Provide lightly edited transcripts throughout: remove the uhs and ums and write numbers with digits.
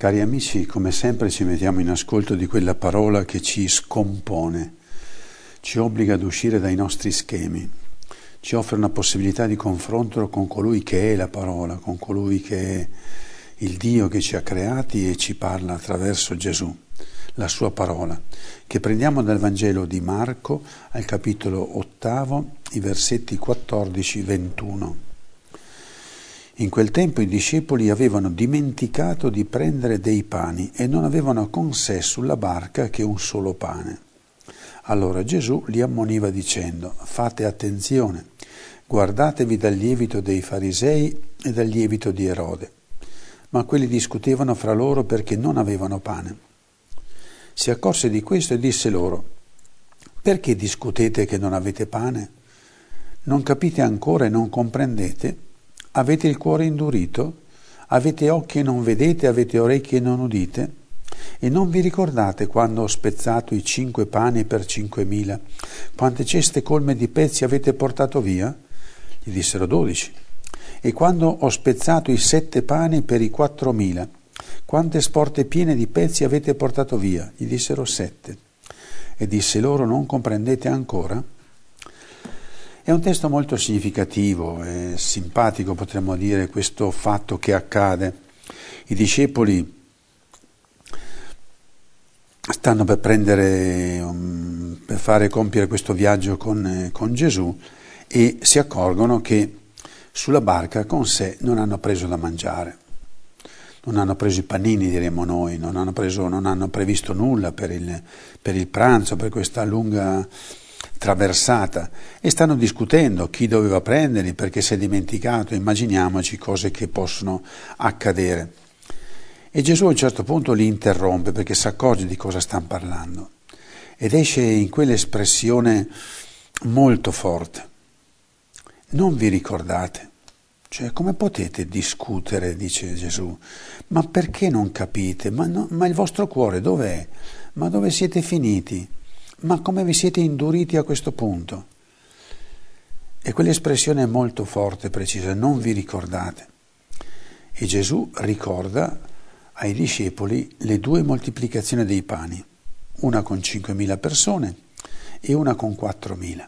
Cari amici, come sempre ci mettiamo in ascolto di quella parola che ci scompone, ci obbliga ad uscire dai nostri schemi, ci offre una possibilità di confronto con colui che è la parola, con colui che è il Dio che ci ha creati e ci parla attraverso Gesù, la sua parola, che prendiamo dal Vangelo di Marco al capitolo 8, i versetti 14-21. In quel tempo i discepoli avevano dimenticato di prendere dei pani e non avevano con sé sulla barca che un solo pane. Allora Gesù li ammoniva dicendo: fate attenzione, guardatevi dal lievito dei farisei e dal lievito di Erode. Ma quelli discutevano fra loro perché non avevano pane. Si accorse di questo e disse loro: perché discutete che non avete pane? Non capite ancora e non comprendete? Avete il cuore indurito? Avete occhi e non vedete? Avete orecchie e non udite? E non vi ricordate quando ho spezzato i 5 pani per 5.000? Quante ceste colme di pezzi avete portato via? Gli dissero 12. E quando ho spezzato i 7 pani per i 4.000? Quante sporte piene di pezzi avete portato via? Gli dissero 7. E disse loro: non comprendete ancora? È un testo molto significativo e simpatico, potremmo dire, questo fatto che accade. I discepoli stanno per fare compiere questo viaggio con Gesù e si accorgono che sulla barca con sé non hanno preso da mangiare, non hanno preso i panini, diremmo noi, non hanno previsto nulla per il pranzo, per questa lunga traversata, e stanno discutendo chi doveva prenderli, perché si è dimenticato. Immaginiamoci cose che possono accadere. E Gesù a un certo punto li interrompe perché si accorge di cosa stanno parlando ed esce in quell'espressione molto forte: non vi ricordate? Cioè, come potete discutere, dice Gesù, ma perché non capite? Ma il vostro cuore dov'è? Ma dove siete finiti? Ma come vi siete induriti a questo punto? E quell'espressione è molto forte e precisa: non vi ricordate. E Gesù ricorda ai discepoli le 2 moltiplicazioni dei pani, una con 5.000 persone e una con 4.000.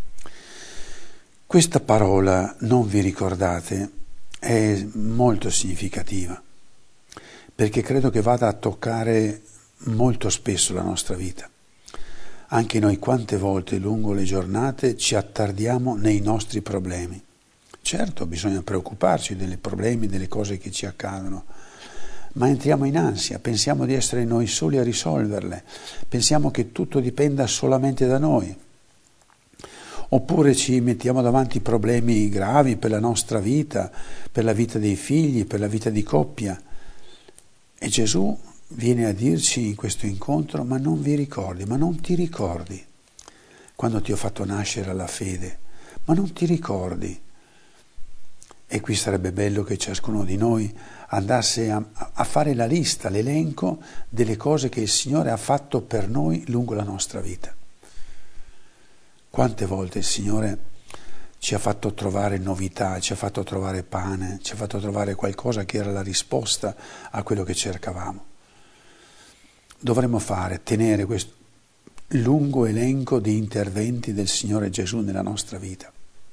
Questa parola, non vi ricordate, è molto significativa, perché credo che vada a toccare molto spesso la nostra vita. Anche noi quante volte lungo le giornate ci attardiamo nei nostri problemi. Certo, bisogna preoccuparci dei problemi, delle cose che ci accadono, ma entriamo in ansia, pensiamo di essere noi soli a risolverle, pensiamo che tutto dipenda solamente da noi. Oppure ci mettiamo davanti problemi gravi per la nostra vita, per la vita dei figli, per la vita di coppia. E Gesù viene a dirci in questo incontro: ma non vi ricordi, ma non ti ricordi quando ti ho fatto nascere alla fede, ma non ti ricordi? E qui sarebbe bello che ciascuno di noi andasse a fare la lista, l'elenco delle cose che il Signore ha fatto per noi lungo la nostra vita. Quante volte il Signore ci ha fatto trovare novità, ci ha fatto trovare pane, ci ha fatto trovare qualcosa che era la risposta a quello che cercavamo. Dovremmo tenere questo lungo elenco di interventi del Signore Gesù nella nostra vita,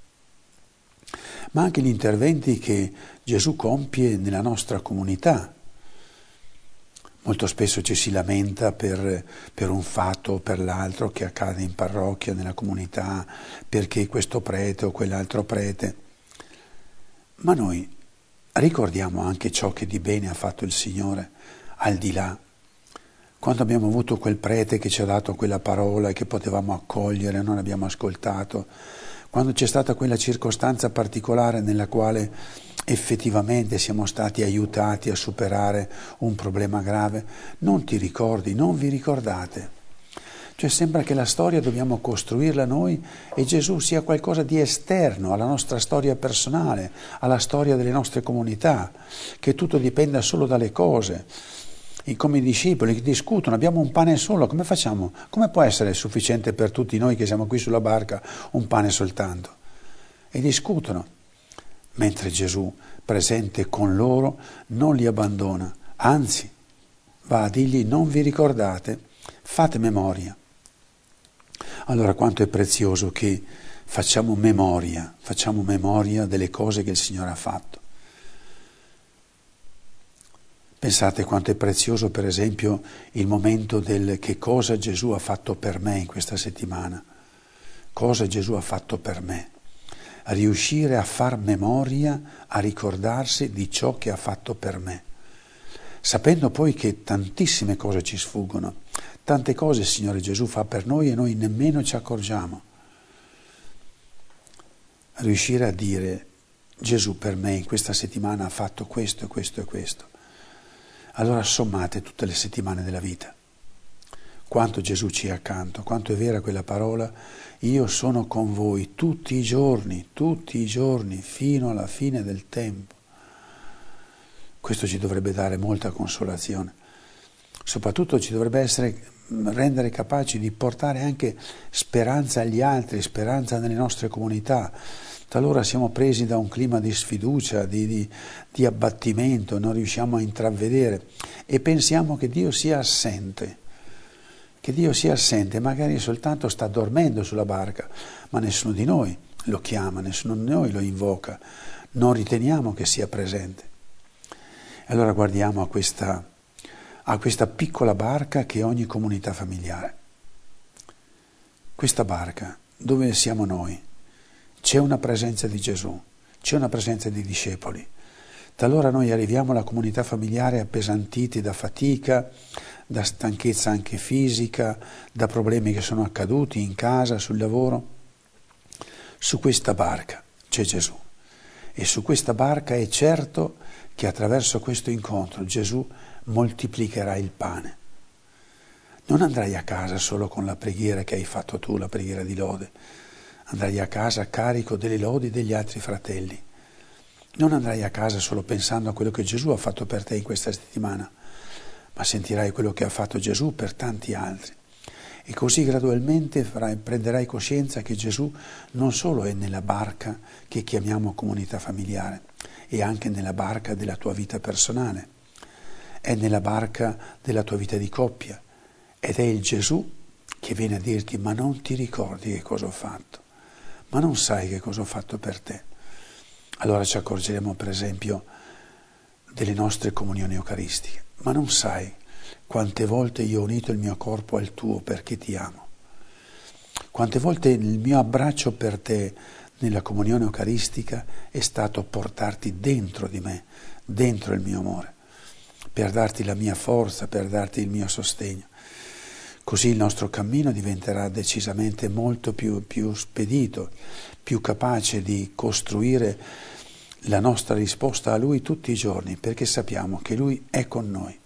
ma anche gli interventi che Gesù compie nella nostra comunità. Molto spesso ci si lamenta per un fatto o per l'altro che accade in parrocchia, nella comunità, perché questo prete o quell'altro prete. Ma noi ricordiamo anche ciò che di bene ha fatto il Signore al di là. Quando abbiamo avuto quel prete che ci ha dato quella parola e che potevamo accogliere, non abbiamo ascoltato, quando c'è stata quella circostanza particolare nella quale effettivamente siamo stati aiutati a superare un problema grave, non ti ricordi, non vi ricordate. Cioè sembra che la storia dobbiamo costruirla noi e Gesù sia qualcosa di esterno alla nostra storia personale, alla storia delle nostre comunità, che tutto dipenda solo dalle cose. E come i discepoli che discutono: abbiamo un pane solo, come facciamo? Come può essere sufficiente per tutti noi che siamo qui sulla barca un pane soltanto? E discutono, mentre Gesù, presente con loro, non li abbandona, anzi va a dirgli: non vi ricordate? Fate memoria. Allora quanto è prezioso che facciamo memoria delle cose che il Signore ha fatto. Pensate quanto è prezioso, per esempio, il momento del che cosa Gesù ha fatto per me in questa settimana. Cosa Gesù ha fatto per me. Riuscire a far memoria, a ricordarsi di ciò che ha fatto per me. Sapendo poi che tantissime cose ci sfuggono, tante cose il Signore Gesù fa per noi e noi nemmeno ci accorgiamo. Riuscire a dire: Gesù per me in questa settimana ha fatto questo e questo e questo. Allora sommate tutte le settimane della vita. Quanto Gesù ci è accanto, quanto è vera quella parola: io sono con voi tutti i giorni, fino alla fine del tempo. Questo ci dovrebbe dare molta consolazione. Soprattutto ci dovrebbe rendere capaci di portare anche speranza agli altri, speranza nelle nostre comunità. Talora siamo presi da un clima di sfiducia, di abbattimento, non riusciamo a intravedere e pensiamo che Dio sia assente, magari soltanto sta dormendo sulla barca, ma nessuno di noi lo chiama, nessuno di noi lo invoca, non riteniamo che sia presente. Allora guardiamo a questa piccola barca che è ogni comunità familiare. Questa barca, dove siamo noi? C'è una presenza di Gesù, c'è una presenza di discepoli. Talora noi arriviamo alla comunità familiare appesantiti da fatica, da stanchezza anche fisica, da problemi che sono accaduti in casa, sul lavoro. Su questa barca c'è Gesù e su questa barca è certo che attraverso questo incontro Gesù moltiplicherà il pane. Non andrai a casa solo con la preghiera che hai fatto tu, la preghiera di lode. Andrai a casa carico delle lodi degli altri fratelli. Non andrai a casa solo pensando a quello che Gesù ha fatto per te in questa settimana, ma sentirai quello che ha fatto Gesù per tanti altri. E così gradualmente prenderai coscienza che Gesù non solo è nella barca che chiamiamo comunità familiare, è anche nella barca della tua vita personale, è nella barca della tua vita di coppia, ed è il Gesù che viene a dirti: ma non ti ricordi che cosa ho fatto? Ma non sai che cosa ho fatto per te? Allora ci accorgeremo, per esempio, delle nostre comunioni eucaristiche. Ma non sai quante volte io ho unito il mio corpo al tuo perché ti amo. Quante volte il mio abbraccio per te nella comunione eucaristica è stato portarti dentro di me, dentro il mio amore, per darti la mia forza, per darti il mio sostegno. Così il nostro cammino diventerà decisamente molto più spedito, più capace di costruire la nostra risposta a Lui tutti i giorni, perché sappiamo che Lui è con noi.